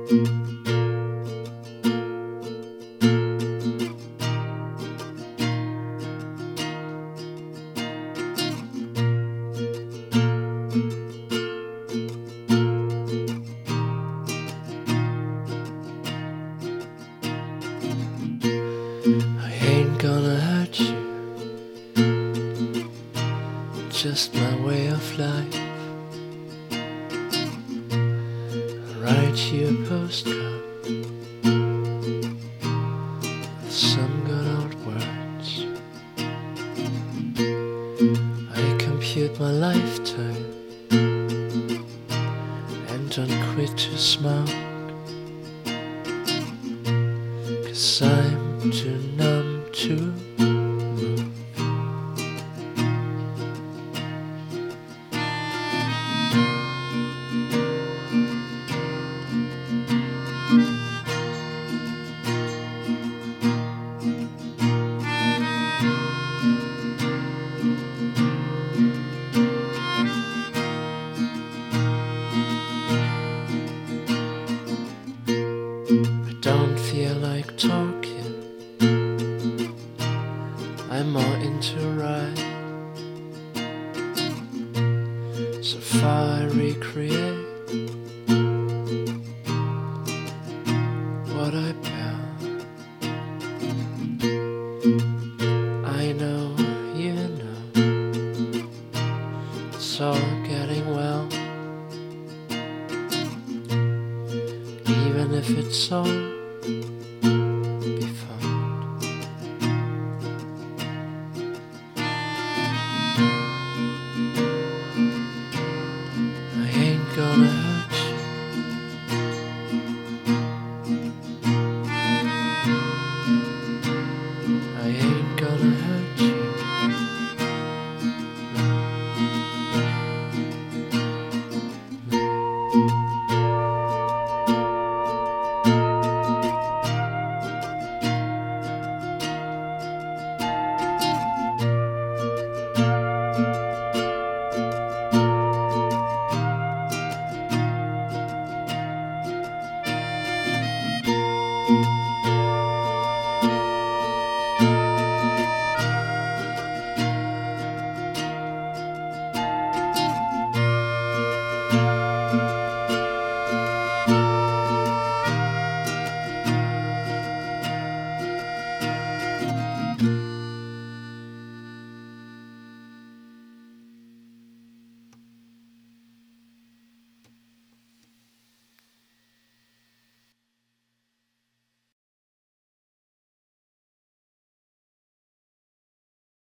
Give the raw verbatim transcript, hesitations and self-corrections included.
I ain't gonna hurt you, just my way of life. I'll write you a postcard with some good old words. I compute my lifetime and don't quit to smoke, 'cause I'm too numb to move. I don't feel like talking, I'm more into ride. So far I recreate what I built. I know, you know, it's all getting well, even if it's all